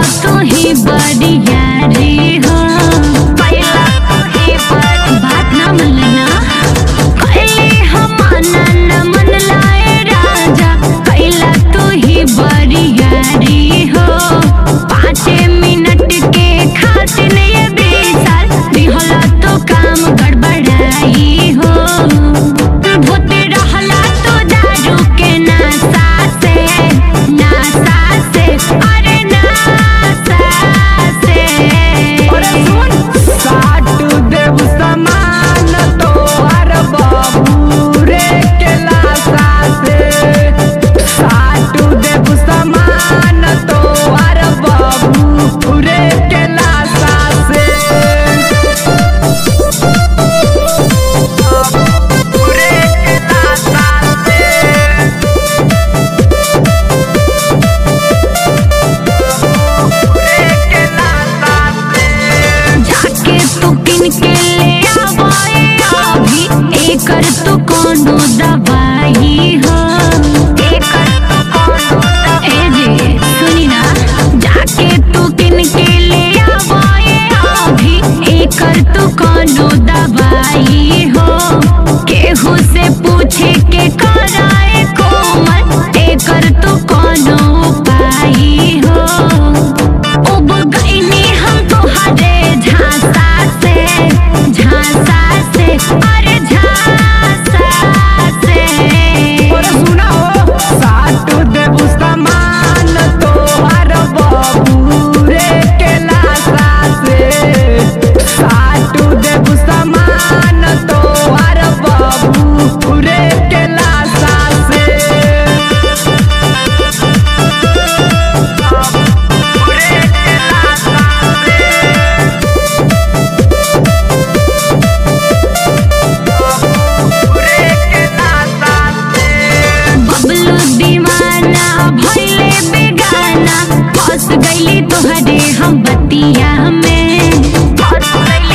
तू ही बढ़िया रे हो, कैला तू ही बात ना मनना, कैले हम न मन लाए राजा, कैला तू ही बढ़िया रे हो। 5 मिनट के खातिर ये बेसार दिहला तो काम गड़बड़ाई हो। भूते रहला तो दारू के नशा से, अरे नशा से। अरे सुन साटू देव समान तो हर बाबू रे के लाशा से, साटू देव समान तो हर बाबू रे के लाशा से, बाबू रे के लाशा से, बाबू रे के लाशा से। जाके तू किन के ले आवाए अभी, एकर तू कोनो दवाई हो, एकर तू कोनो ए जे सुनी ना, जाके तू किन के ले आवाए अभी, एकर तू कोनो दवाई हो। केहू से पूछे के कराए कोमल, एकर तू कोनो उपाय हो। उब गईनी हम तोहरे झांसा से, अरे झांसा से। और सुना हो साटू देव समान तो हर बाबू रे के लाशा से, साटू देव समान तो हर बाबू रे के लाशा से, बाबू रे के लाशा से। बबलू दीवाना भइले बेगाना, फंस गईली तोहरे हम बतिया में, फंस गईली